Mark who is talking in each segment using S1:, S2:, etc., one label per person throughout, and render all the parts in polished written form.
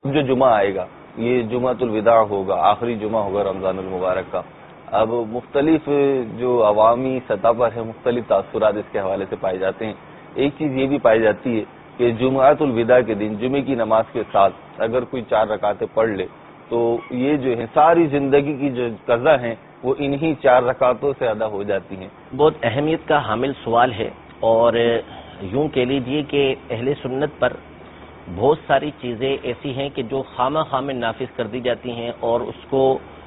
S1: جو جمعہ آئے گا یہ جمعۃ الوداع ہوگا، آخری جمعہ ہوگا رمضان المبارک کا. اب مختلف جو عوامی سطح پر ہے مختلف تاثرات اس کے حوالے سے پائے جاتے ہیں. ایک چیز یہ بھی پائی جاتی ہے کہ جمعۃ الوداع کے دن جمعے کی نماز کے ساتھ اگر کوئی 4 رکعتیں پڑھ لے تو یہ جو ہے ساری زندگی کی جو قضا ہیں وہ انہی 4 رکعتوں سے ادا ہو جاتی ہیں.
S2: بہت اہمیت کا حامل سوال ہے، اور یوں کہہ لیجئے کہ اہل سنت پر بہت ساری چیزیں ایسی ہیں کہ جو خامہ خامہ نافذ کر دی جاتی ہیں اور اس کو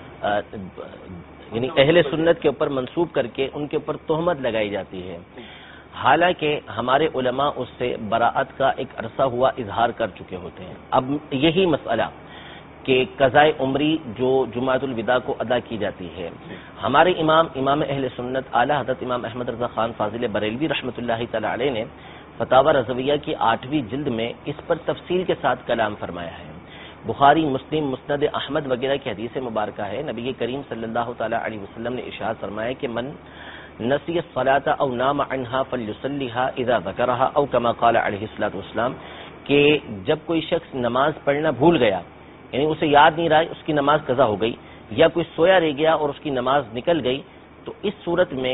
S2: یعنی اہل سنت کے اوپر منسوب کر کے ان کے اوپر تہمت لگائی جاتی ہے، حالانکہ ہمارے علماء اس سے براءت کا ایک عرصہ ہوا اظہار کر چکے ہوتے ہیں. اب یہی مسئلہ کہ قضائے عمری جو جمعۃ الوداع کو ادا کی جاتی ہے، ہمارے امام اہل سنت اعلی حضرت امام احمد رضا خان فاضل بریلوی رحمۃ اللہ تعالی علیہ نے فتاوی رضویہ کی 8ویں جلد میں اس پر تفصیل کے ساتھ کلام فرمایا ہے. بخاری، مسلم، مسند احمد وغیرہ کی حدیث مبارکہ ہے، نبی کریم صلی اللہ تعالی علیہ وسلم نے ارشاد فرمایا کہ من نسی الصلاۃ او نام عنها فلیصلیها اذا ذکرها او کما قال علیہ الصلوۃ والسلام، کہ جب کوئی شخص نماز پڑھنا بھول گیا یعنی اسے یاد نہیں رہا، اس کی نماز قضا ہو گئی، یا کوئی سویا رہ گیا اور اس کی نماز نکل گئی، تو اس صورت میں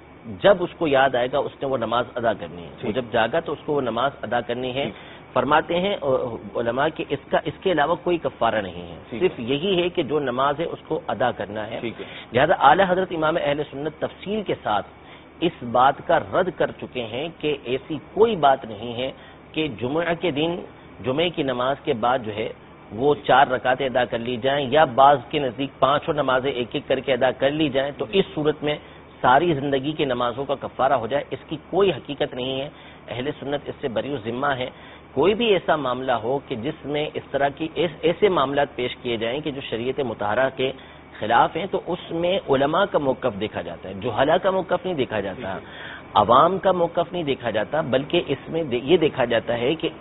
S2: جب اس کو یاد آئے گا اس نے وہ نماز ادا کرنی ہے. وہ جب جاگا تو اس کو وہ نماز ادا کرنی ہے. فرماتے ہیں علماء کہ اس کے علاوہ کوئی کفارہ نہیں ہے، صرف یہی ہے کہ جو نماز ہے اس کو ادا کرنا ہے. لہذا اعلی حضرت امام اہل سنت تفصیل کے ساتھ اس بات کا رد کر چکے ہیں کہ ایسی کوئی بات نہیں ہے کہ جمعہ کے دن جمعے کی نماز کے بعد جو ہے وہ 4 رکعتیں ادا کر لی جائیں، یا بعض کے نزدیک 5 نمازیں ایک ایک کر کے ادا کر لی جائیں تو اس صورت میں ساری زندگی کی نمازوں کا کفارہ ہو جائے. اس کی کوئی حقیقت نہیں ہے، اہل سنت اس سے بری ذمہ ہے. کوئی بھی ایسا معاملہ ہو کہ جس میں اس طرح کی ایسے معاملات پیش کیے جائیں کہ جو شریعت مطہرہ کے خلاف ہیں تو اس میں علماء کا موقف دیکھا جاتا ہے، جہلاء کا موقف نہیں دیکھا جاتا، عوام کا موقف نہیں دیکھا جاتا، بلکہ اس میں یہ دیکھا جاتا ہے کہ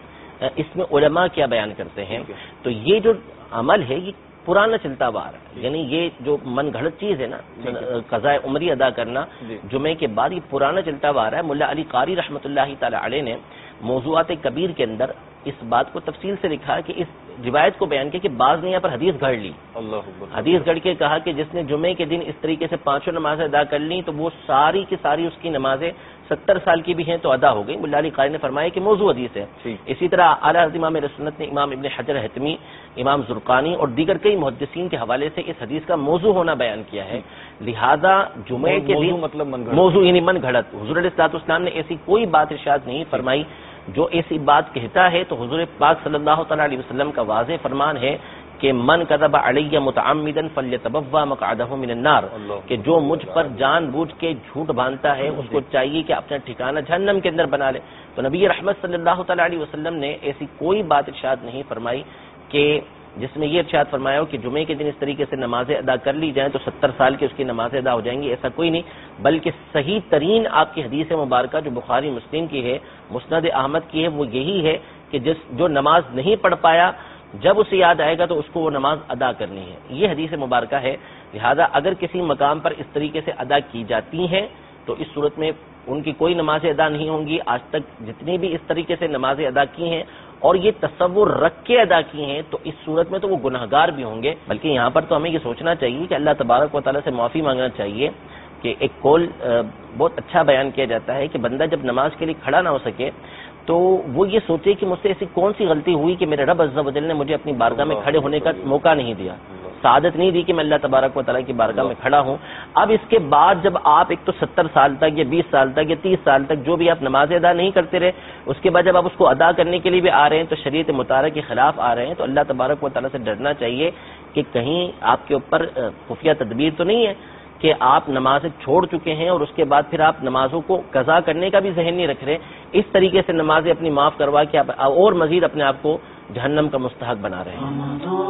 S2: اس میں علماء کیا بیان کرتے ہیں. تو یہ جو عمل ہے یہ پرانا چلتا ہوا آ رہا ہے، یعنی یہ جو من گھڑت چیز ہے نا قضائے عمری ادا کرنا جمعے کے بعد، یہ پرانا چلتا ہوا آ رہا ہے. ملا علی قاری رحمۃ اللہ تعالی علیہ نے موضوعات کبیر کے اندر اس بات کو تفصیل سے لکھا کہ اس روایت کو بیان کیا کہ بعض نے یہاں پر حدیث گھڑ لی، حدیث گھڑ کے کہا کہ جس نے جمعے کے دن اس طریقے سے 5 نمازیں ادا کر لی تو وہ ساری کی ساری اس کی نمازیں 70 سال کی بھی ہیں تو ادا ہو گئی. ملا علی قاری نے فرمایا کہ موضوع حدیث ہے. اسی طرح اعلیٰ حضرت امام اہل سنت نے امام ابن حجر حتمی، امام زرقانی اور دیگر کئی محدثین کے حوالے سے اس حدیث کا موضوع ہونا بیان کیا ہے. لہذا جمعے کے دن موضوع یعنی من گھڑت، حضور علیہ الصلوۃ والسلام نے ایسی کوئی بات ارشاد نہیں فرمائی. جو ایسی بات کہتا ہے تو حضور پاک صلی اللہ تعالی علیہ وسلم کا واضح فرمان ہے کہ من کذب علی متعمدا فلیتبوأ مقعدہ من النار، کہ جو مجھ پر جان بوجھ کے جھوٹ باندھتا ہے اس کو چاہیے کہ اپنا ٹھکانہ جہنم کے اندر بنا لے. تو نبی رحمت صلی اللہ تعالی علیہ وسلم نے ایسی کوئی بات ارشاد نہیں فرمائی کہ جس میں یہ ارشاد فرمایا ہو کہ جمعے کے دن اس طریقے سے نمازیں ادا کر لی جائیں تو 70 سال کی اس کی نمازیں ادا ہو جائیں گی. ایسا کوئی نہیں، بلکہ صحیح ترین آپ کی حدیث مبارکہ جو بخاری مسلم کی ہے، مسند احمد کی ہے، وہ یہی ہے کہ جو نماز نہیں پڑھ پایا جب اسے یاد آئے گا تو اس کو وہ نماز ادا کرنی ہے. یہ حدیث مبارکہ ہے. لہذا اگر کسی مقام پر اس طریقے سے ادا کی جاتی ہیں تو اس صورت میں ان کی کوئی نمازیں ادا نہیں ہوں گی. آج تک جتنی بھی اس طریقے سے نمازیں ادا کی ہیں اور یہ تصور رکھ کے ادا کی ہیں تو اس صورت میں تو وہ گناہگار بھی ہوں گے. بلکہ یہاں پر تو ہمیں یہ سوچنا چاہیے کہ اللہ تبارک و تعالیٰ سے معافی مانگنا چاہیے کہ ایک قول بہت اچھا بیان کیا جاتا ہے کہ بندہ جب نماز کے لیے کھڑا نہ ہو سکے تو وہ یہ سوچے کہ مجھ سے ایسی کون سی غلطی ہوئی کہ میرے رب عز و جل نے مجھے اپنی بارگاہ میں کھڑے ہونے کا موقع نہیں دیا، سعادت نہیں دی کہ میں اللہ تبارک و تعالیٰ کی بارگاہ میں کھڑا ہوں. اب اس کے بعد جب آپ ایک تو 70 سال تک یا 20 سال تک یا 30 سال تک جو بھی آپ نمازیں ادا نہیں کرتے رہے، اس کے بعد جب آپ اس کو ادا کرنے کے لیے بھی آ رہے ہیں تو شریعت مطہرہ کے خلاف آ رہے ہیں، تو اللہ تبارک و تعالیٰ سے ڈرنا چاہیے کہ کہیں آپ کے اوپر خفیہ تدبیر تو نہیں ہے کہ آپ نمازیں چھوڑ چکے ہیں اور اس کے بعد پھر آپ نمازوں کو قضا کرنے کا بھی ذہن نہیں رکھ رہے، اس طریقے سے نمازیں اپنی معاف کروا کے آپ اور مزید اپنے آپ کو جہنم کا مستحق بنا رہے ہیں.